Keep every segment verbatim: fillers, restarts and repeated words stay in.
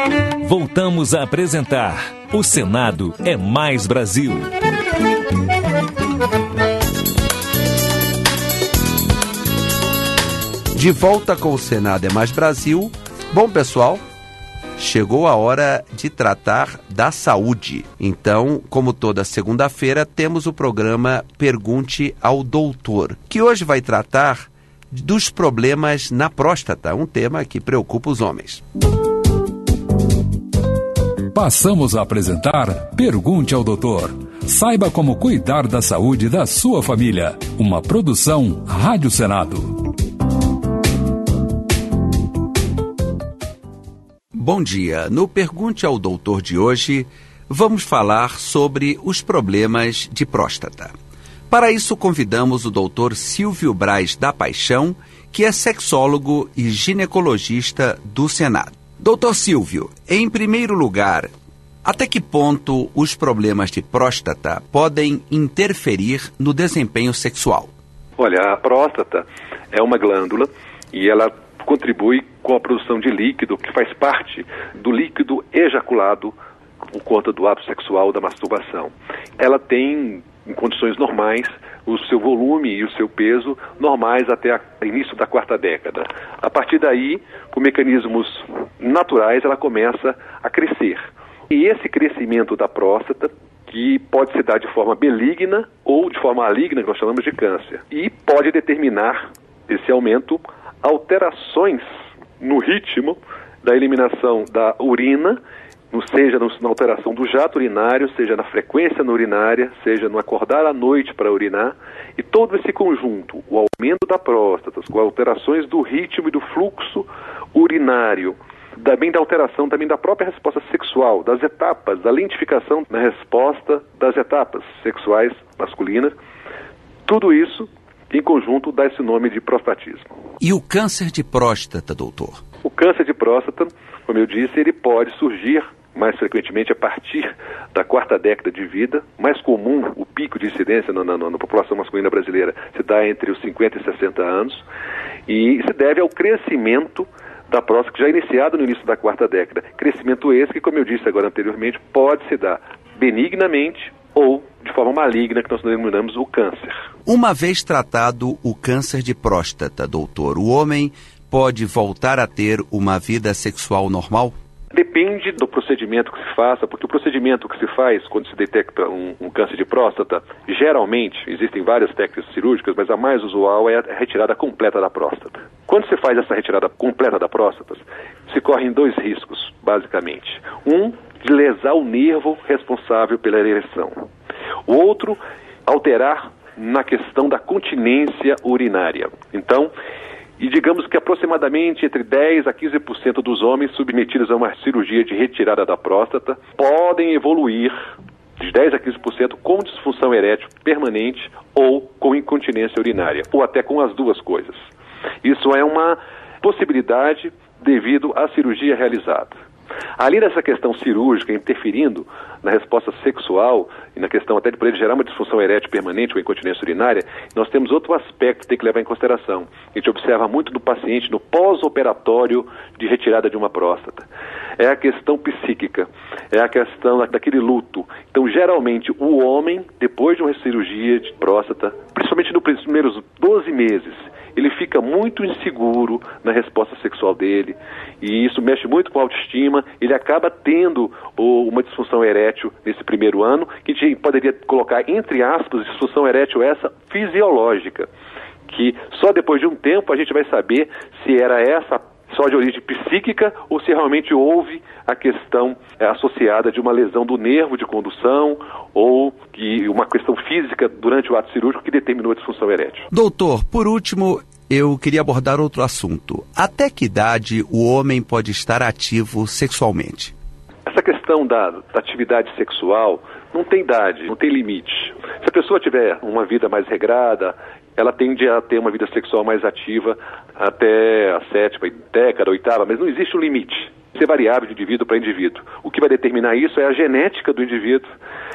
Voltamos a apresentar O Senado é Mais Brasil. De volta com o Senado é Mais Brasil. Bom, pessoal, chegou a hora de tratar da saúde. Então, como toda segunda-feira, temos o programa Pergunte ao Doutor, que hoje vai tratar dos problemas na próstata, um tema que preocupa os homens. Passamos a apresentar Pergunte ao Doutor. Saiba como cuidar da saúde da sua família. Uma produção Rádio Senado. Bom dia. No Pergunte ao Doutor de hoje, vamos falar sobre os problemas de próstata. Para isso, convidamos o doutor Silvio Braz da Paixão, que é sexólogo e ginecologista do Senado. Doutor Silvio, em primeiro lugar, até que ponto os problemas de próstata podem interferir no desempenho sexual? Olha, a próstata é uma glândula e ela contribui com a produção de líquido que faz parte do líquido ejaculado por conta do ato sexual, da masturbação. Ela tem, em condições normais, o seu volume e o seu peso normais até o início da quarta década. A partir daí, por mecanismos naturais, ela começa a crescer. E esse crescimento da próstata, que pode se dar de forma benigna ou de forma maligna, que nós chamamos de câncer, e pode determinar esse aumento alterações no ritmo da eliminação da urina, seja na alteração do jato urinário, seja na frequência na urinária, seja no acordar à noite para urinar, e todo esse conjunto, o aumento da próstata, com alterações do ritmo e do fluxo urinário, também da alteração também da própria resposta sexual, das etapas, da lentificação na resposta das etapas sexuais masculinas, tudo isso em conjunto dá esse nome de prostatismo. E o câncer de próstata, doutor? O câncer de próstata, como eu disse, ele pode surgir mais frequentemente a partir da quarta década de vida. Mais comum, o pico de incidência na, na, na população masculina brasileira se dá entre os cinquenta e sessenta anos, e se deve ao crescimento da próstata, que já é iniciado no início da quarta década. Crescimento esse que, como eu disse agora anteriormente, pode se dar benignamente ou de forma maligna, que nós denominamos o câncer. Uma vez tratado o câncer de próstata, doutor, o homem pode voltar a ter uma vida sexual normal? Depende do procedimento que se faça, porque o procedimento que se faz quando se detecta um, um câncer de próstata, geralmente, existem várias técnicas cirúrgicas, mas a mais usual é a retirada completa da próstata. Quando se faz essa retirada completa da próstata, se correm dois riscos, basicamente. Um, de lesar o nervo responsável pela ereção. O outro, alterar na questão da continência urinária. Então, e digamos que aproximadamente entre dez a quinze por cento dos homens submetidos a uma cirurgia de retirada da próstata podem evoluir de dez a quinze por cento com disfunção erétil permanente ou com incontinência urinária, ou até com as duas coisas. Isso é uma possibilidade devido à cirurgia realizada. Além dessa questão cirúrgica interferindo na resposta sexual e na questão até de poder gerar uma disfunção erétil permanente ou incontinência urinária, nós temos outro aspecto que tem que levar em consideração. A gente observa muito no paciente no pós-operatório de retirada de uma próstata. É a questão psíquica, é a questão daquele luto. Então, geralmente, o homem, depois de uma cirurgia de próstata, principalmente nos primeiros doze meses, ele fica muito inseguro na resposta sexual dele, e isso mexe muito com a autoestima. Ele acaba tendo oh, uma disfunção erétil nesse primeiro ano, que a gente poderia colocar, entre aspas, disfunção erétil essa fisiológica, que só depois de um tempo a gente vai saber se era essa só de origem psíquica ou se realmente houve a questão é, associada de uma lesão do nervo de condução ou que uma questão física durante o ato cirúrgico que determinou a disfunção erétil. Doutor, por último, eu queria abordar outro assunto. Até que idade o homem pode estar ativo sexualmente? Essa questão da, da atividade sexual não tem idade, não tem limite. Se a pessoa tiver uma vida mais regrada, ela tende a ter uma vida sexual mais ativa até a sétima década, oitava, mas não existe um limite. Isso é variável de indivíduo para indivíduo. O que vai determinar isso é a genética do indivíduo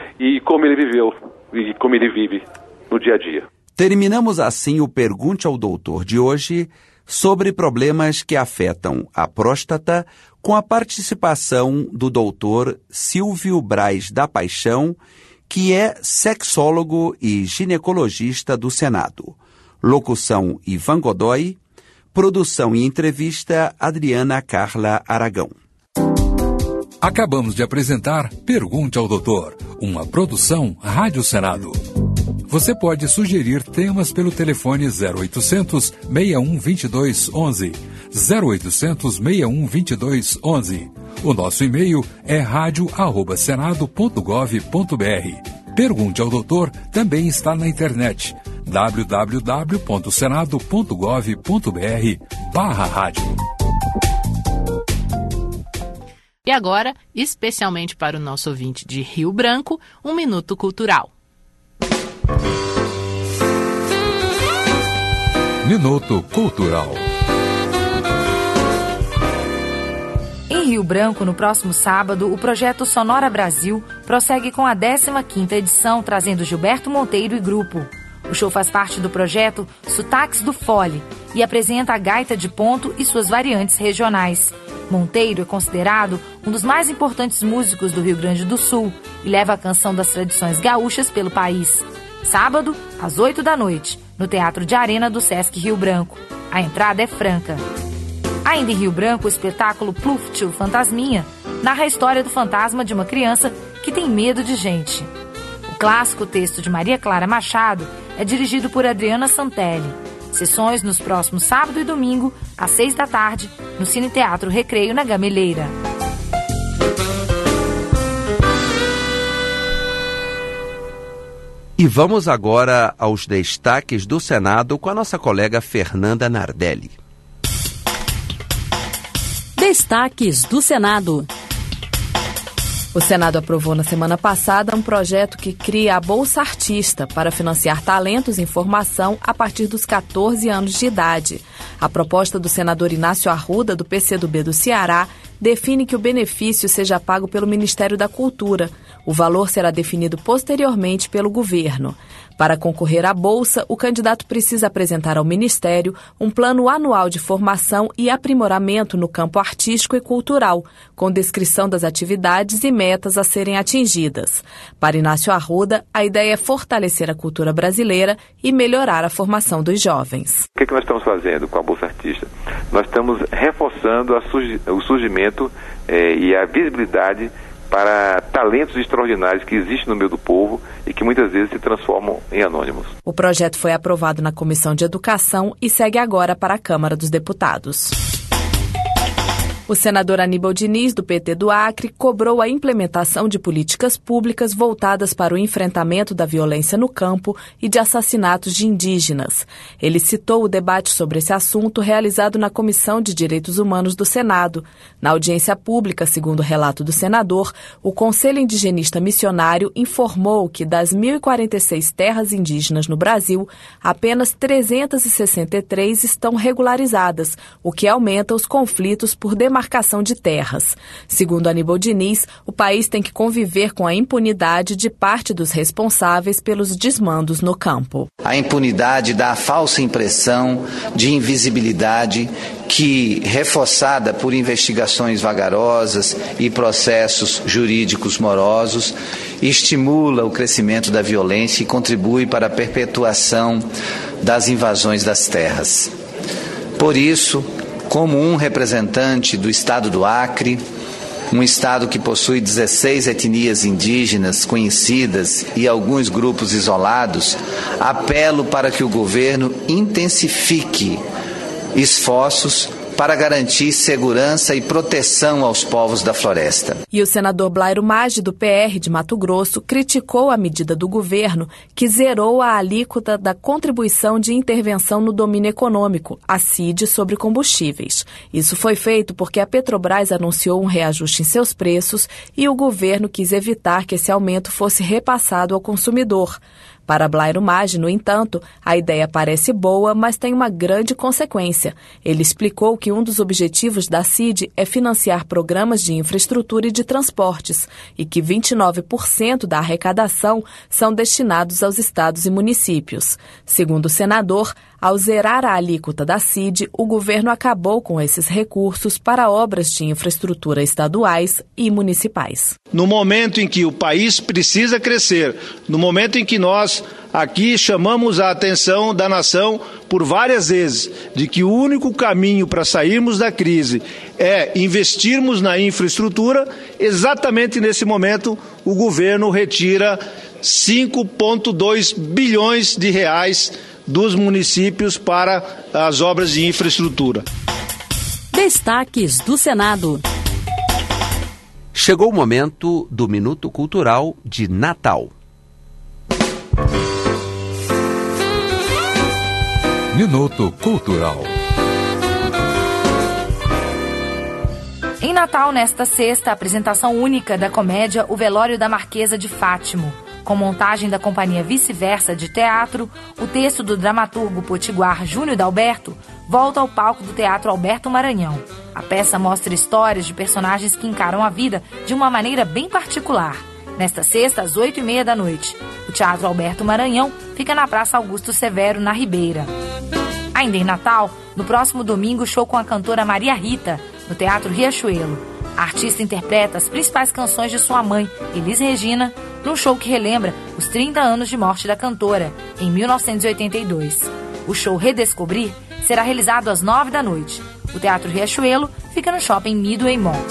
e como ele viveu e como ele vive no dia a dia. Terminamos assim o Pergunte ao Doutor de hoje, sobre problemas que afetam a próstata, com a participação do doutor Silvio Braz da Paixão, que é sexólogo e ginecologista do Senado. Locução Ivan Godoy, produção e entrevista Adriana Carla Aragão. Acabamos de apresentar Pergunte ao Doutor, uma produção Rádio Senado. Você pode sugerir temas pelo telefone zero oitocentos, seis um dois dois, onze, zero oitocentos, seis um dois dois, onze. O nosso e-mail é rádio arroba senado ponto gov ponto br. Pergunte ao Doutor também está na internet, w w w ponto senado ponto gov ponto br barra rádio. E agora, especialmente para o nosso ouvinte de Rio Branco, um Minuto Cultural. Minuto Cultural. Em Rio Branco, no próximo sábado, o projeto Sonora Brasil prossegue com a décima quinta edição, trazendo Gilberto Monteiro e grupo. O show faz parte do projeto Sotaques do Fole e apresenta a gaita de ponto e suas variantes regionais. Monteiro é considerado um dos mais importantes músicos do Rio Grande do Sul e leva a canção das tradições gaúchas pelo país. Sábado, às oito da noite, no Teatro de Arena do Sesc Rio Branco. A entrada é franca. Ainda em Rio Branco, o espetáculo Pluft, o Fantasminha, narra a história do fantasma de uma criança que tem medo de gente. O clássico texto de Maria Clara Machado é dirigido por Adriana Santelli. Sessões nos próximos sábado e domingo, às seis da tarde, no Cine Teatro Recreio, na Gameleira. E vamos agora aos destaques do Senado com a nossa colega Fernanda Nardelli. Destaques do Senado. O Senado aprovou na semana passada um projeto que cria a Bolsa Artista para financiar talentos em formação a partir dos catorze anos de idade. A proposta do senador Inácio Arruda, do P C do B do Ceará, define que o benefício seja pago pelo Ministério da Cultura. O valor será definido posteriormente pelo governo. Para concorrer à Bolsa, o candidato precisa apresentar ao Ministério um plano anual de formação e aprimoramento no campo artístico e cultural, com descrição das atividades e metas a serem atingidas. Para Inácio Arruda, a ideia é fortalecer a cultura brasileira e melhorar a formação dos jovens. O que, é que nós estamos fazendo com a Bolsa Artista? Nós estamos reforçando a surgi- o surgimento eh, e a visibilidade para talentos extraordinários que existem no meio do povo e que muitas vezes se transformam em anônimos. O projeto foi aprovado na Comissão de Educação e segue agora para a Câmara dos Deputados. O senador Aníbal Diniz, do P T do Acre, cobrou a implementação de políticas públicas voltadas para o enfrentamento da violência no campo e de assassinatos de indígenas. Ele citou o debate sobre esse assunto realizado na Comissão de Direitos Humanos do Senado. Na audiência pública, segundo o relato do senador, o Conselho Indigenista Missionário informou que das mil e quarenta e seis terras indígenas no Brasil, apenas trezentas e sessenta e três estão regularizadas, o que aumenta os conflitos por demarcação marcação de terras. Segundo Aníbal Diniz, o país tem que conviver com a impunidade de parte dos responsáveis pelos desmandos no campo. A impunidade dá a falsa impressão de invisibilidade que, reforçada por investigações vagarosas e processos jurídicos morosos, estimula o crescimento da violência e contribui para a perpetuação das invasões das terras. Por isso, como um representante do estado do Acre, um estado que possui dezesseis etnias indígenas conhecidas e alguns grupos isolados, apelo para que o governo intensifique esforços para garantir segurança e proteção aos povos da floresta. E o senador Blairo Maggi, do P R de Mato Grosso, criticou a medida do governo que zerou a alíquota da Contribuição de Intervenção no Domínio Econômico, a C I D, sobre combustíveis. Isso foi feito porque a Petrobras anunciou um reajuste em seus preços e o governo quis evitar que esse aumento fosse repassado ao consumidor. Para Blairo Maggi, no entanto, a ideia parece boa, mas tem uma grande consequência. Ele explicou que um dos objetivos da C I D é financiar programas de infraestrutura e de transportes e que vinte e nove por cento da arrecadação são destinados aos estados e municípios. Segundo o senador, ao zerar a alíquota da C I D, o governo acabou com esses recursos para obras de infraestrutura estaduais e municipais. No momento em que o país precisa crescer, no momento em que nós aqui chamamos a atenção da nação por várias vezes de que o único caminho para sairmos da crise é investirmos na infraestrutura, exatamente nesse momento o governo retira cinco vírgula dois bilhões de reais dos municípios para as obras de infraestrutura. Destaques do Senado. Chegou o momento do Minuto Cultural de Natal. Minuto Cultural. Em Natal, nesta sexta, a apresentação única da comédia O Velório da Marquesa de Fátimo. Com montagem da companhia Vice-Versa de Teatro, o texto do dramaturgo potiguar Júnior Dalberto volta ao palco do Teatro Alberto Maranhão. A peça mostra histórias de personagens que encaram a vida de uma maneira bem particular. Nesta sexta, às oito e meia da noite, o Teatro Alberto Maranhão fica na Praça Augusto Severo, na Ribeira. Ainda em Natal, no próximo domingo, show com a cantora Maria Rita, no Teatro Riachuelo. A artista interpreta as principais canções de sua mãe, Elis Regina, num show que relembra os trinta anos de morte da cantora, em mil novecentos e oitenta e dois. O show Redescobrir será realizado às nove da noite. O Teatro Riachuelo fica no Shopping Midway Mall.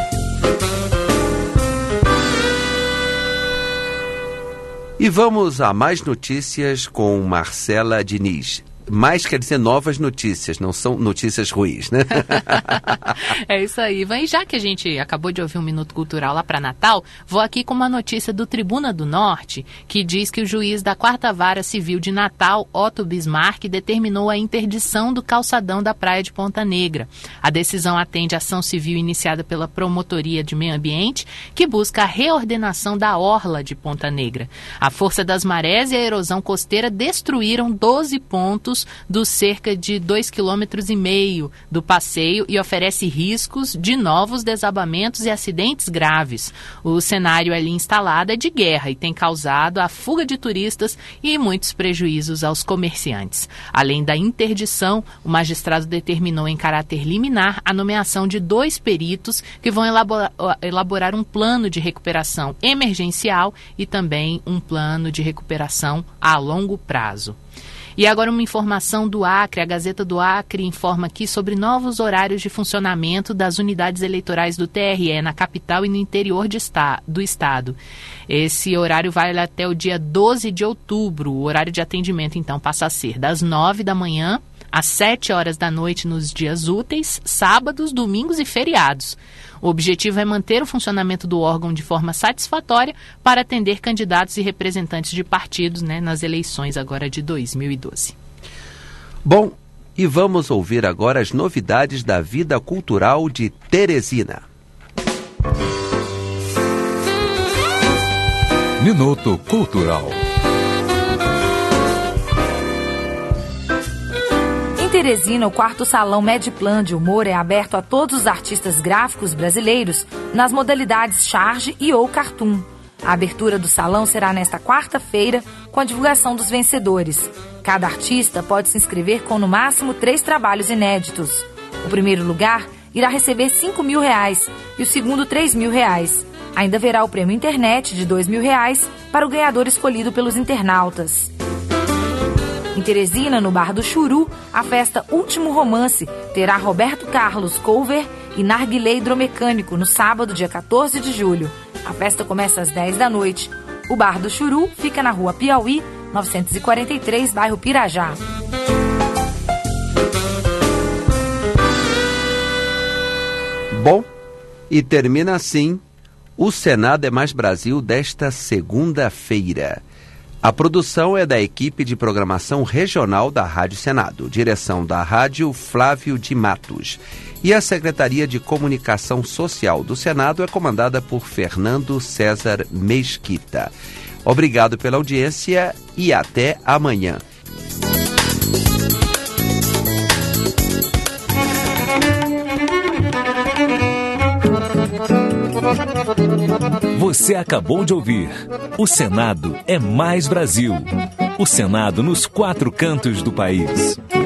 E vamos a mais notícias com Marcela Diniz. Mais quer dizer novas notícias, não são notícias ruins, né? É isso aí, Ivan. E já que a gente acabou de ouvir um Minuto Cultural lá para Natal, vou aqui com uma notícia do Tribuna do Norte, que diz que o juiz da Quarta Vara Civil de Natal, Otto Bismarck, determinou a interdição do calçadão da praia de Ponta Negra. A decisão atende à ação civil iniciada pela Promotoria de Meio Ambiente, que busca a reordenação da orla de Ponta Negra. A força das marés e a erosão costeira destruíram doze pontos dos cerca de dois vírgula cinco quilômetros do passeio e oferece riscos de novos desabamentos e acidentes graves. O cenário ali instalado é de guerra e tem causado a fuga de turistas e muitos prejuízos aos comerciantes. Além da interdição, o magistrado determinou em caráter liminar a nomeação de dois peritos que vão elaborar, elaborar um plano de recuperação emergencial e também um plano de recuperação a longo prazo. E agora uma informação do Acre. A Gazeta do Acre informa aqui sobre novos horários de funcionamento das unidades eleitorais do T R E na capital e no interior de esta, do estado. Esse horário vai até o dia doze de outubro. O horário de atendimento, então, passa a ser das nove da manhã às sete horas da noite nos dias úteis, sábados, domingos e feriados. O objetivo é manter o funcionamento do órgão de forma satisfatória para atender candidatos e representantes de partidos, né, nas eleições agora de dois mil e doze. Bom, e vamos ouvir agora as novidades da vida cultural de Teresina. Minuto Cultural. Em Teresina, o quarto salão Medplan de humor é aberto a todos os artistas gráficos brasileiros nas modalidades charge e ou cartoon. A abertura do salão será nesta quarta-feira com a divulgação dos vencedores. Cada artista pode se inscrever com no máximo três trabalhos inéditos. O primeiro lugar irá receber cinco mil reais e o segundo três mil reais. Ainda haverá o prêmio internet de dois mil reais para o ganhador escolhido pelos internautas. Em Teresina, no Bar do Churu, a festa Último Romance terá Roberto Carlos cover e narguilé hidromecânico no sábado, dia quatorze de julho. A festa começa às dez da noite. O Bar do Churu fica na rua Piauí, novecentos e quarenta e três, bairro Pirajá. Bom, e termina assim o Senado é Mais Brasil desta segunda-feira. A produção é da equipe de programação regional da Rádio Senado, direção da Rádio Flávio de Matos. E a Secretaria de Comunicação Social do Senado é comandada por Fernando César Mesquita. Obrigado pela audiência e até amanhã. Você acabou de ouvir O Senado é Mais Brasil. O Senado nos quatro cantos do país.